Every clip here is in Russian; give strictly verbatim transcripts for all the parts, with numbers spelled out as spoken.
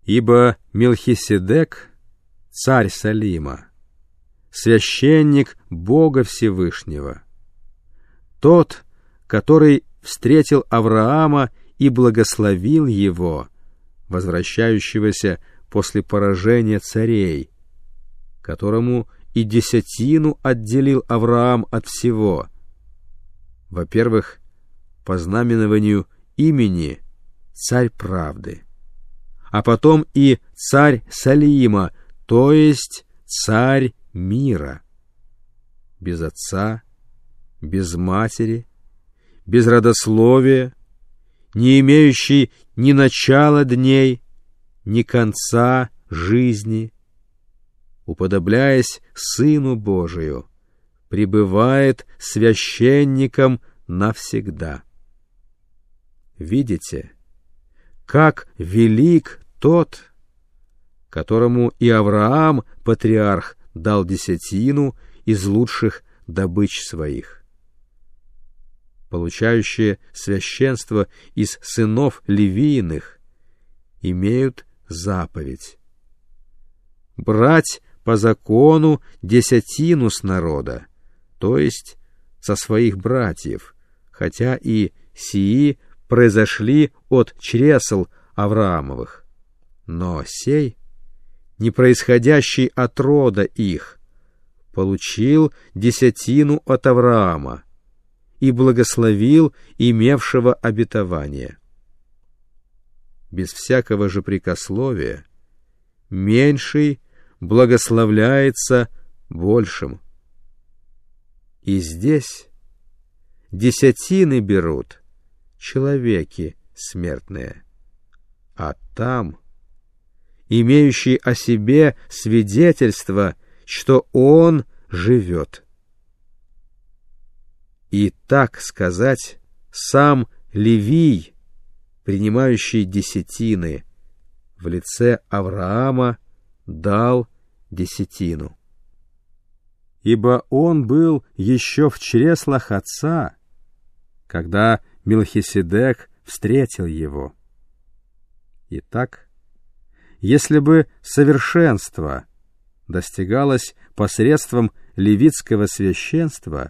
Ибо Мелхиседек — царь Салима, священник Бога Всевышнего, тот, который встретил Авраама и благословил его, возвращающегося после поражения царей, которому и десятину отделил Авраам от всего. Во-первых, по знаменованию имени царь правды, а потом и царь Салима, то есть царь мира, без отца, без матери, без родословия, не имеющий ни начала дней, ни конца жизни, уподобляясь Сыну Божию, пребывает священником навсегда. Видите, как велик тот, которому и Авраам, патриарх, дал десятину из лучших добыч своих. Получающие священство из сынов Левииных имеют заповедь брать по закону десятину с народа, то есть со своих братьев, хотя и сии произошли от чресл Авраамовых. Но сей, не происходящий от рода их, получил десятину от Авраама и благословил имевшего обетование. Без всякого же прекословия меньший благословляется большим. И здесь десятины берут человеки смертные, а там имеющий о себе свидетельство, что он живет. И так сказать, сам Левий, принимающий десятины, в лице Авраама дал десятину. Ибо он был еще в чреслах отца, когда Мелхиседек встретил его. Итак, если бы совершенство достигалось посредством левитского священства,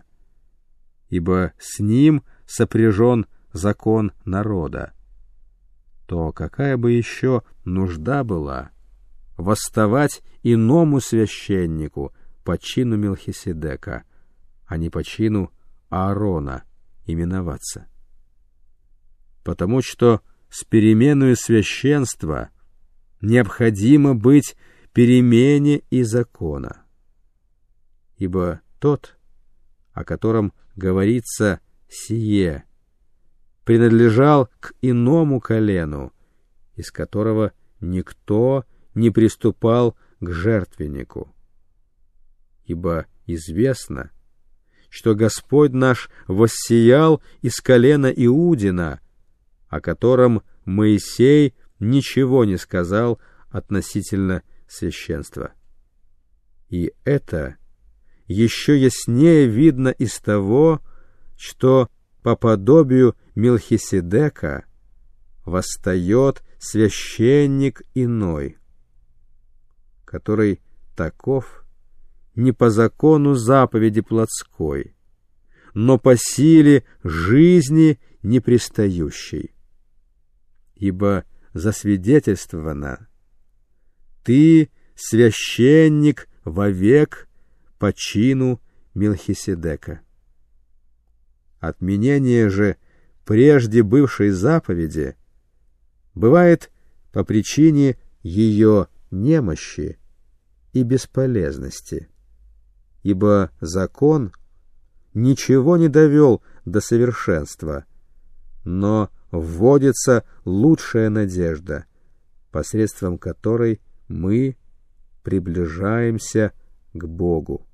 ибо с ним сопряжен закон народа, то какая бы еще нужда была восставать иному священнику по чину Мелхиседека, а не по чину Аарона именоваться? Потому что с переменою священства необходимо быть перемене и закона. Ибо тот, о котором говорится «сие», принадлежал к иному колену, из которого никто не приступал к жертвеннику. Ибо известно, что Господь наш воссиял из колена Иудина, о котором Моисей ничего не сказал относительно священства. И это еще яснее видно из того, что по подобию Мелхиседека восстает священник иной, который таков не по закону заповеди плотской, но по силе жизни непристающей. Ибо засвидетельствовано: «Ты священник вовек по чину Мелхиседека». Отменение же прежде бывшей заповеди бывает по причине ее немощи и бесполезности, ибо закон ничего не довел до совершенства, но вводится лучшая надежда, посредством которой мы приближаемся к Богу.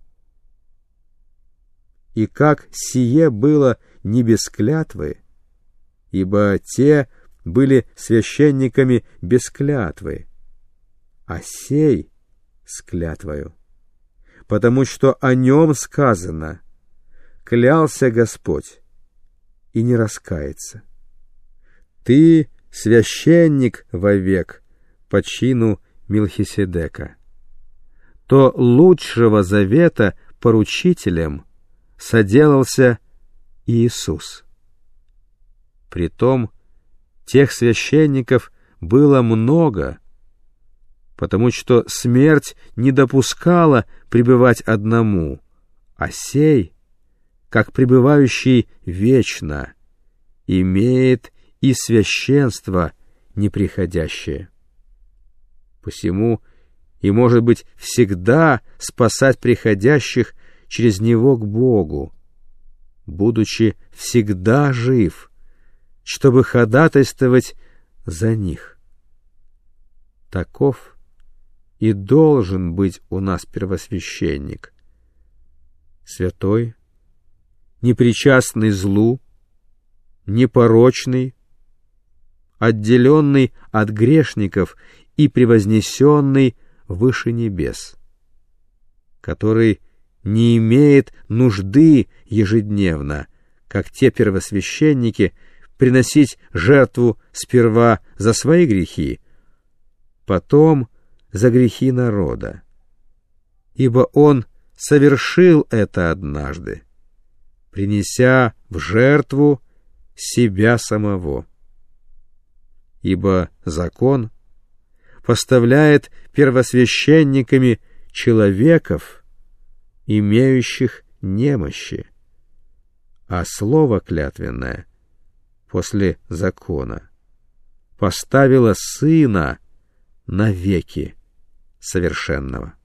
И как сие было не без клятвы, ибо те были священниками без клятвы, а сей с клятвою, потому что о нем сказано: «Клялся Господь, и не раскается». Ты священник вовек по чину Мелхиседека, то лучшего завета поручителем соделался Иисус. Притом тех священников было много, потому что смерть не допускала пребывать одному, а сей, как пребывающий вечно, имеет и священство неприходящее. Посему и может быть всегда спасать приходящих через него к Богу, будучи всегда жив, чтобы ходатайствовать за них. Таков и должен быть у нас первосвященник, святой, непричастный злу, непорочный, отделенный от грешников и превознесенный выше небес, который не имеет нужды ежедневно, как те первосвященники, приносить жертву сперва за свои грехи, потом за грехи народа, ибо он совершил это однажды, принеся в жертву себя самого. Ибо закон поставляет первосвященниками человеков, имеющих немощи, а слово клятвенное после закона поставило Сына навеки совершенного.